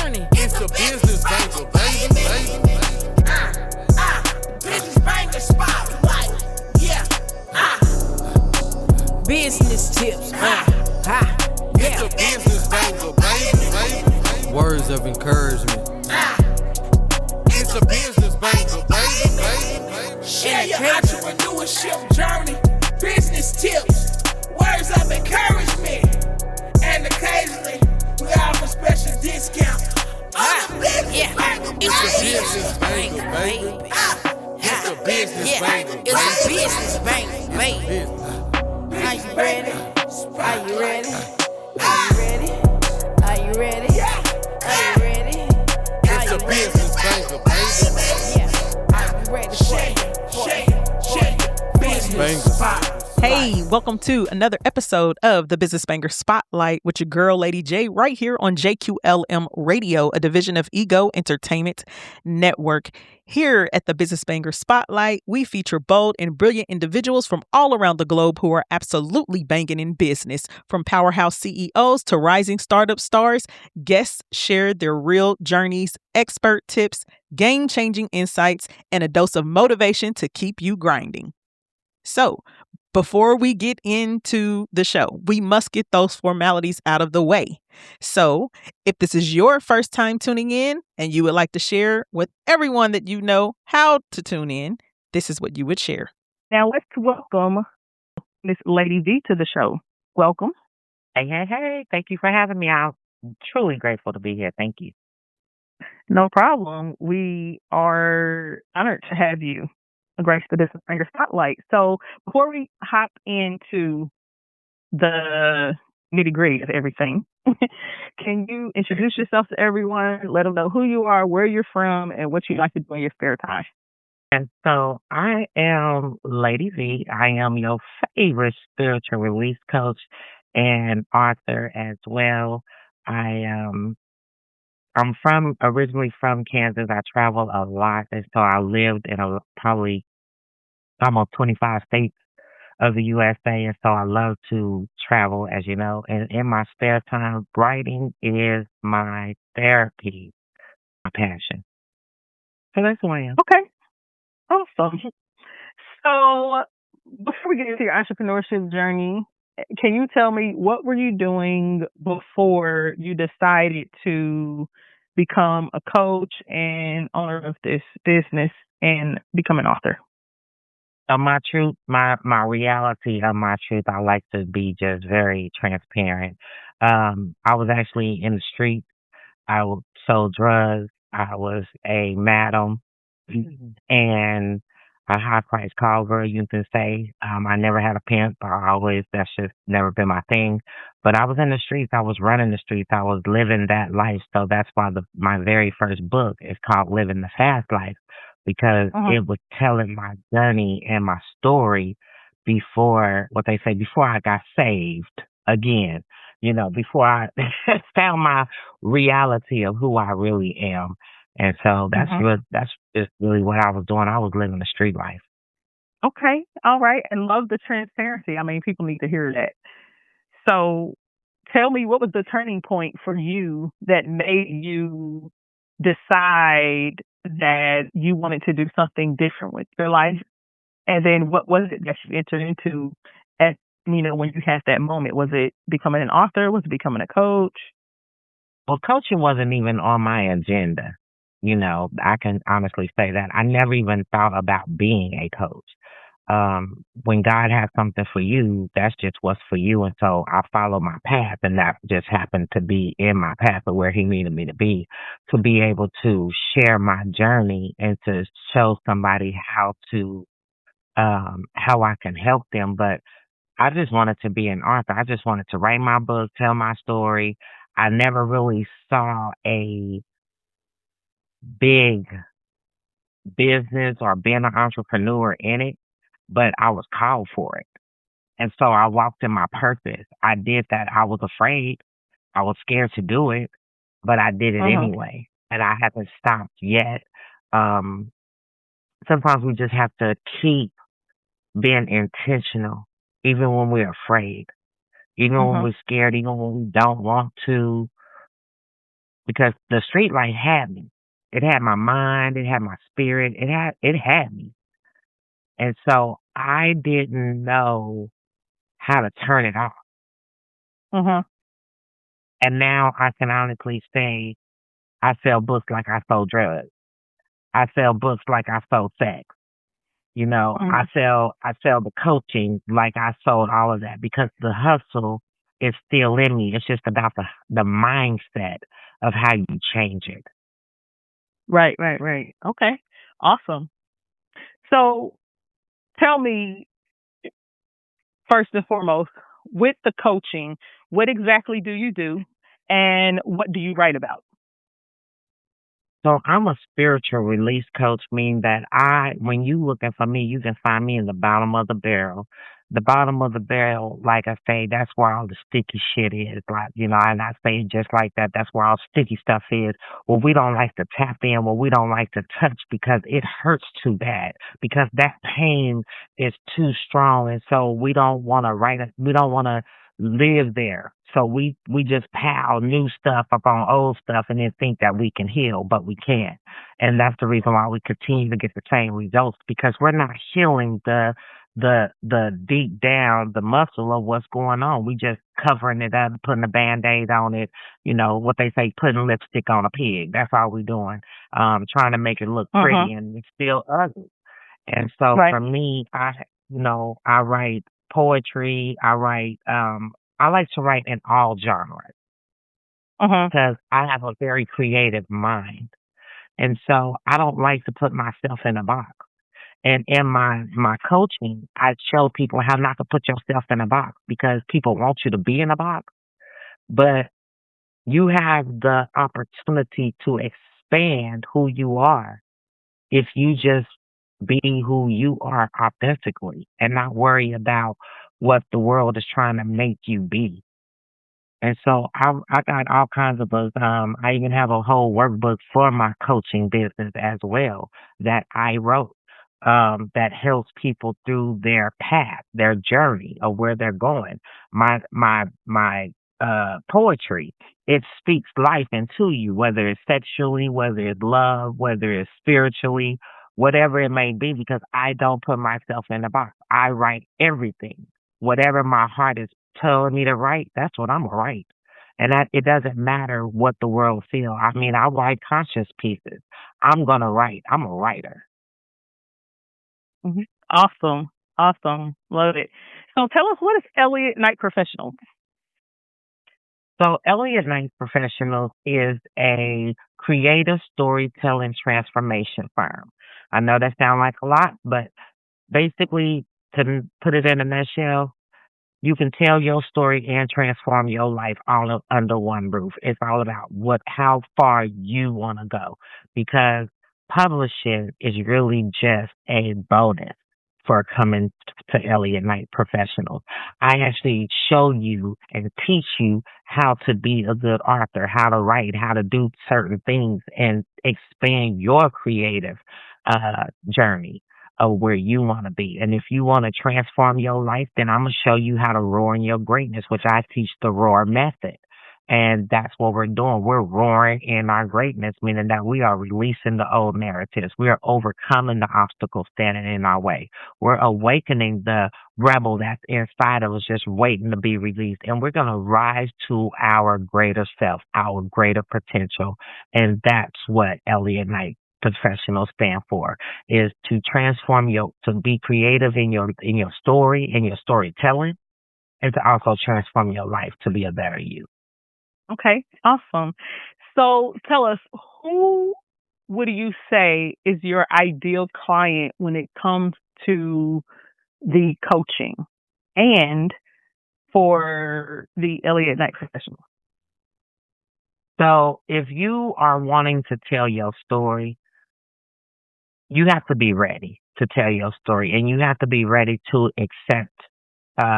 journey. It's the business banger, baby. Business banger spotlight. Yeah. Business tips. It's the business banger, baby. Words of encouragement. It's the business banger, baby. Share your entrepreneurship journey. Business tips. Words of encouragement. And occasionally, we offer special discount. It's the business banger, baby. It's the business banger, baby. It's a business banger, baby. Are you ready? Are you ready? Are you ready? Are you ready? Are you ready? It's the business banger, baby. Yeah. Are you ready? Shake. Business spot. Hey, welcome to another episode of the Business Banger Spotlight with your girl, Lady J, right here on JQLM Radio, a division of Ego Entertainment Network. Here at the Business Banger Spotlight, we feature bold and brilliant individuals from all around the globe who are absolutely banging in business. From powerhouse CEOs to rising startup stars, guests share their real journeys, expert tips, game-changing insights, and a dose of motivation to keep you grinding. So, before we get into the show, we must get those formalities out of the way. So, if this is your first time tuning in and you would like to share with everyone that you know how to tune in, this is what you would share. Now let's welcome Miss Lady V to the show. Welcome. Hey. Thank you for having me. I'm truly grateful to be here. Thank you. No problem. We are honored to have you grace the Business Banger Spotlight. So before we hop into the nitty-gritty of everything, can you introduce yourself to everyone, let them know who you are, where you're from, and what you like to do in your spare time? And so I am Lady V. I am your favorite spiritual release coach and author as well. I'm originally from Kansas. I travel a lot, and so I lived in probably almost 25 states of the USA, and so I love to travel, as you know. And in my spare time, writing is my therapy, my passion. So that's who I am. Okay. Awesome. So before we get into your entrepreneurship journey, can you tell me what were you doing before you decided to become a coach and owner of this business and become an author? My truth, my reality of my truth, I like to be just very transparent. I was actually in the street. I sold drugs. I was a madam and a high price call girl, you can say. I never had a pimp. That's just never been my thing. But I was in the streets. I was running the streets. I was living that life. So that's why my very first book is called Living the Fast Life, because it was telling my journey and my story before I got saved again, before I found my reality of who I really am. And so that's just really what I was doing. I was living the street life. Okay. All right. And love the transparency. I mean, people need to hear that. So tell me, what was the turning point for you that made you decide that you wanted to do something different with your life? And then what was it that you entered into when you had that moment? Was it becoming an author? Was it becoming a coach? Well, coaching wasn't even on my agenda. I can honestly say that. I never even thought about being a coach. When God has something for you, that's just what's for you. And so I followed my path, and that just happened to be in my path of where he needed me to be able to share my journey and to show somebody how I can help them. But I just wanted to be an author. I just wanted to write my book, tell my story. I never really saw a big business or being an entrepreneur in it, but I was called for it. And so I walked in my purpose. I did that. I was afraid. I was scared to do it, but I did it anyway. And I haven't stopped yet. Sometimes we just have to keep being intentional, even when we're afraid, even when we're scared, even when we don't want to. because the street life had me. It had my mind, it had my spirit, it had me. And so I didn't know how to turn it off. Mhm. And now I can honestly say I sell books like I sold drugs. I sell books like I sold sex. You know, Mhm. I sell the coaching like I sold all of that because the hustle is still in me. It's just about the mindset of how you change it. Right, right, right. Okay. Awesome. So tell me first and foremost, with the coaching, what exactly do you do and what do you write about? So I'm a spiritual release coach, meaning that when you looking for me, you can find me in the bottom of the barrel. The bottom of the barrel, like I say, that's where all the sticky shit is. Like, and I say it just like that. That's where all sticky stuff is. Well, we don't like to tap in. Well, we don't like to touch because it hurts too bad. Because that pain is too strong, and so we don't want to write it. We don't want to live there. So we just pile new stuff up on old stuff and then think that we can heal, but we can't. And that's the reason why we continue to get the same results because we're not healing the deep down the muscle of what's going on. We just covering it up, putting a band-aid on it, what they say, putting lipstick on a pig. That's all we're doing. Trying to make it look Mhm. pretty and it's still ugly. And so Right. for me, I write poetry. I like to write in all genres Mhm. because I have a very creative mind. And so I don't like to put myself in a box. And in my coaching, I show people how not to put yourself in a box because people want you to be in a box, but you have the opportunity to expand who you are if you just be who you are authentically and not worry about what the world is trying to make you be. And so I got all kinds of books. I even have a whole workbook for my coaching business as well that I wrote that helps people through their path, their journey of where they're going. My poetry, it speaks life into you, whether it's sexually, whether it's love, whether it's spiritually, whatever it may be, because I don't put myself in a box. I write everything. Whatever my heart is telling me to write, that's what I'm gonna write. And that it doesn't matter what the world feels. I mean, I write conscious pieces. I'm gonna write. I'm a writer. Mhm. Awesome. Awesome. Love it. So tell us, what is Elliott Knight Professional? So Elliott Knight Professionals is a creative storytelling transformation firm. I know that sounds like a lot, but basically to put it in a nutshell, you can tell your story and transform your life all under one roof. It's all about how far you want to go because publishing is really just a bonus for coming to Elliott Knight Professionals. I actually show you and teach you how to be a good author, how to write, how to do certain things and expand your creative journey of where you want to be. And if you want to transform your life, then I'm going to show you how to roar in your greatness, which I teach the roar method. And that's what we're doing. We're roaring in our greatness, meaning that we are releasing the old narratives. We are overcoming the obstacles standing in our way. We're awakening the rebel that's inside of us, just waiting to be released. And we're going to rise to our greater self, our greater potential. And that's what Elliott Knight Professionals stand for, is to to be creative in your story, in your storytelling, and to also transform your life to be a better you. Okay. Awesome. So tell us, who would you say is your ideal client when it comes to the coaching and for the Elliott Knight Professional? So if you are wanting to tell your story, you have to be ready to tell your story and you have to be ready to accept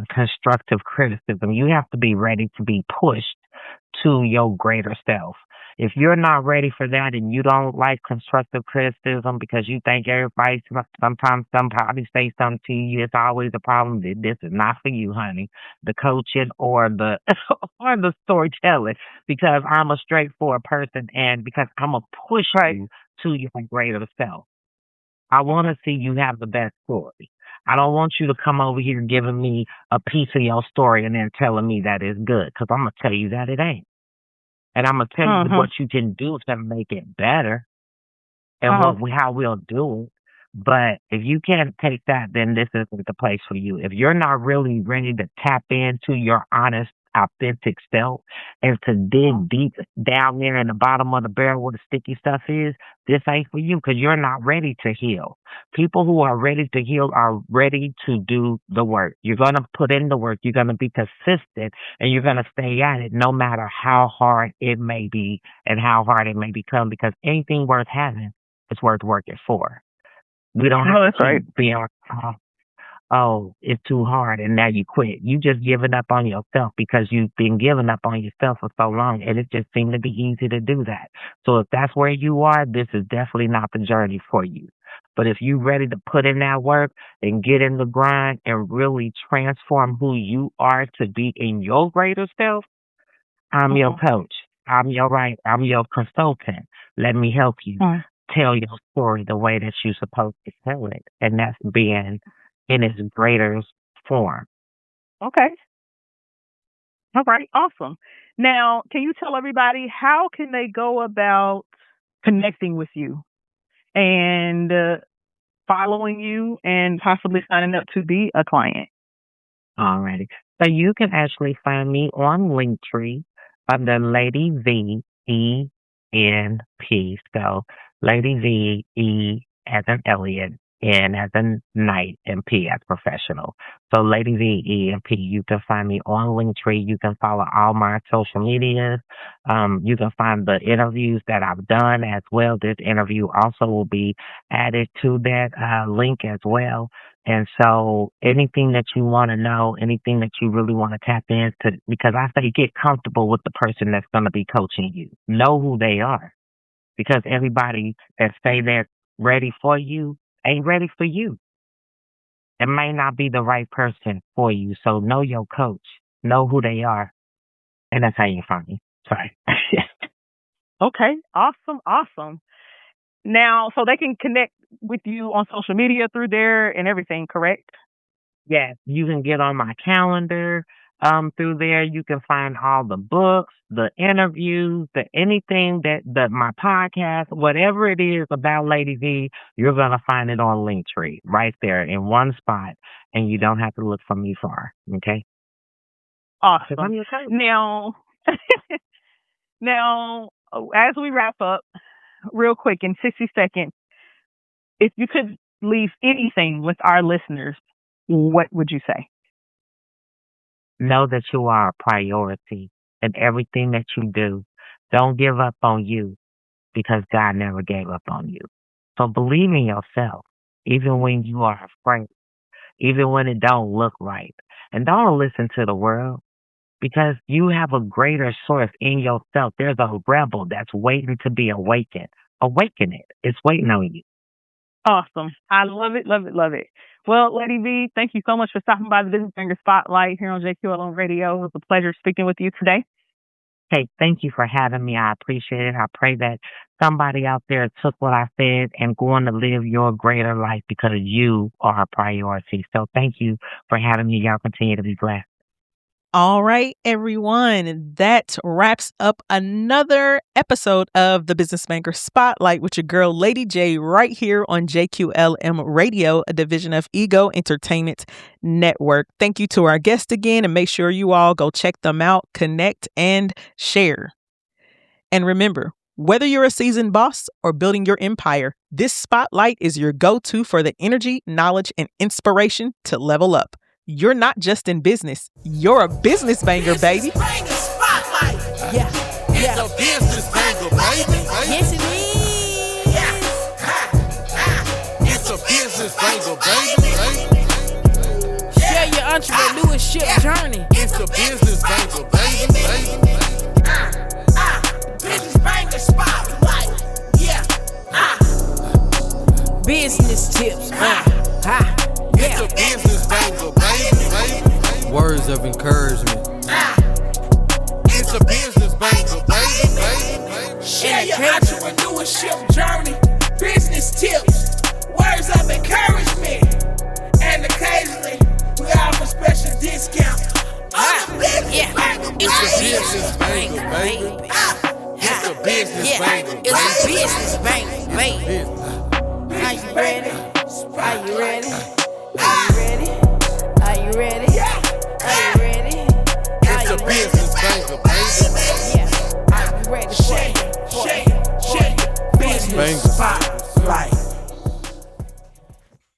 constructive criticism. You have to be ready to be pushed to your greater self. If you're not ready for that and you don't like constructive criticism because you think sometimes somebody say something to you, it's always a problem. This is not for you, honey. The coaching or the or the storytelling, because I'm a straightforward person and because I'm gonna push you to your greater self. I want to see you have the best story. I don't want you to come over here giving me a piece of your story and then telling me that it's good, because I'm going to tell you that it ain't. And I'm going to tell you what you can do to make it better and how we'll do it. But if you can't take that, then this isn't the place for you. If you're not really ready to tap into your honest, authentic self and to dig deep down there in the bottom of the barrel where the sticky stuff is, this ain't for you, because you're not ready to heal. People who are ready to heal are ready to do the work. You're going to put in the work. You're going to be consistent, and you're going to stay at it no matter how hard it may be and how hard it may become, because anything worth having is worth working for. We don't have to be on, it's too hard and now you quit. You just giving up on yourself because you've been giving up on yourself for so long, and it just seemed to be easy to do that. So if that's where you are, this is definitely not the journey for you. But if you're ready to put in that work and get in the grind and really transform who you are to be in your greater self, I'm your coach. I'm your consultant. Let me help you tell your story the way that you're supposed to tell it. And that's being in its greater form. Okay. All right. Awesome. Now, can you tell everybody how can they go about connecting with you and following you and possibly signing up to be a client? Alrighty. So you can actually find me on Linktree under Lady V E-N-P. So Lady V E as in Elliot, N as in night, and P as professional. So Lady V E and P. You can find me on Linktree. You can follow all my social medias. You can find the interviews that I've done as well. This interview also will be added to that link as well. And so anything that you want to know, anything that you really want to tap into, because I say get comfortable with the person that's going to be coaching you. Know who they are. Because everybody that say they're ready for you ain't ready for you. It may not be the right person for you. So know your coach. Know who they are. And that's how you find me. Sorry. Okay. Awesome. Now, so they can connect with you on social media through there and everything, correct? Yes. You can get on my calendar through there. You can find all the books, the interviews, anything that my podcast, whatever it is about Lady V, you're going to find it on Linktree right there in one spot, and you don't have to look for me far. Okay? Awesome. Now, as we wrap up, real quick in 60 seconds, if you could leave anything with our listeners, what would you say? Know that you are a priority in everything that you do. Don't give up on you, because God never gave up on you. So believe in yourself, even when you are afraid, even when it don't look right. And don't listen to the world, because you have a greater source in yourself. There's a rebel that's waiting to be awakened. Awaken it. It's waiting on you. Awesome. I love it. Well, Lady V, thank you so much for stopping by the Business Banger Spotlight here on JQLM Radio. It was a pleasure speaking with you today. Hey, thank you for having me. I appreciate it. I pray that somebody out there took what I said and going to live your greater life, because you are a priority. So thank you for having me. Y'all continue to be blessed. All right, everyone. That wraps up another episode of the Business Banger Spotlight with your girl, Lady J, right here on JQLM Radio, a division of Ego Entertainment Network. Thank you to our guest again, and make sure you all go check them out, connect, and share. And remember, whether you're a seasoned boss or building your empire, this spotlight is your go-to for the energy, knowledge, and inspiration to level up. You're not just in business. You're a business banger, baby. Business Banger Spotlight. Yeah. It's a business banger, baby. Yes, it is. Yeah. It's a business banger, baby. Share your entrepreneurship journey. It's a business banger, baby. Business Banger. business tips. Yeah. It's a business banger, baby. Words of encouragement. It's a business banger, baby. Share your entrepreneurship journey, business tips, words of encouragement, and occasionally we offer special discounts. It's a business banger, baby. It's a business banger. It's a business banger, baby. Are you ready? Are you ready? Are you ready?